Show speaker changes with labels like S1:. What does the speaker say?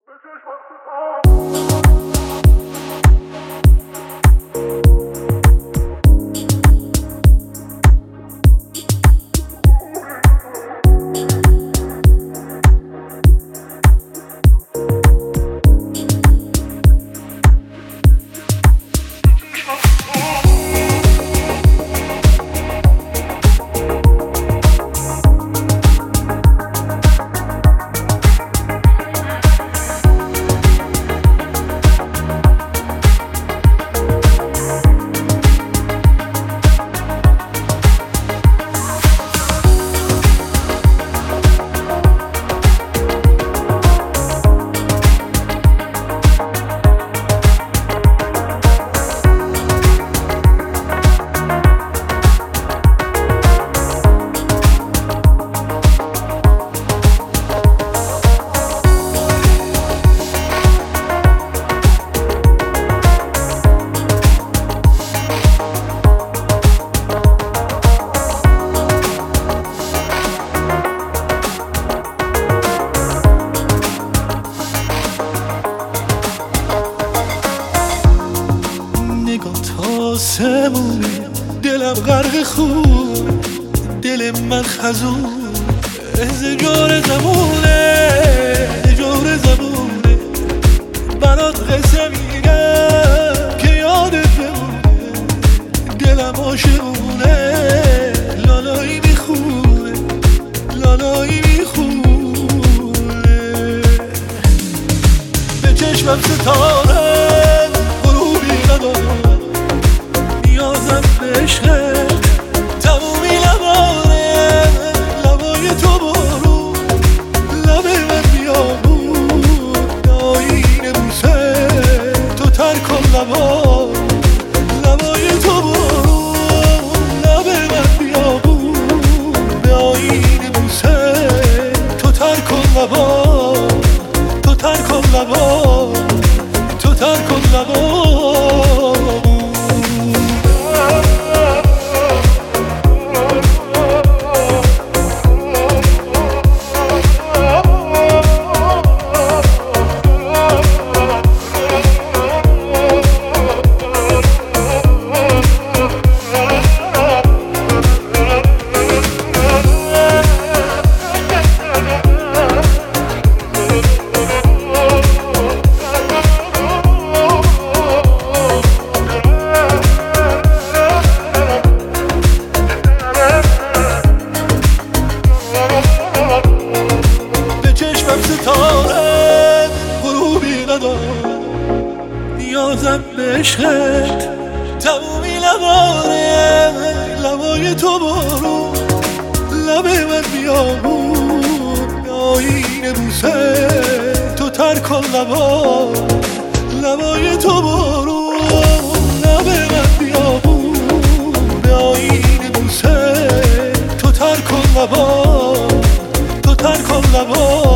S1: آسمونی دلم غرق خون، دل من خزون جور زمونه جور زمونه. برات قصه میگم که یادت بمونه، دلم عاشقونه لالایی میخونه لالایی میخونه. به چشمم ستاره غروبی نداره، نیازم به عشقت تمومی لباره. لبای تو برو لب من بیابون، آیین بوسه تو ترک کن لبا. لبای تو برو لب من بیابون، آیین بوسه تو ترک کن لبا. تو ترک کن لبا، تو ترک کن لبا. ستاره غروبی نداره، نیازم به عشقت تمومی لباره. لبای تو برو لب من بیابون، آیین بوسه تو ترک کن لبا. لبای تو برو لب من بیابون، آیین بوسه تو ترک کن لبا. تو ترک کن لبا.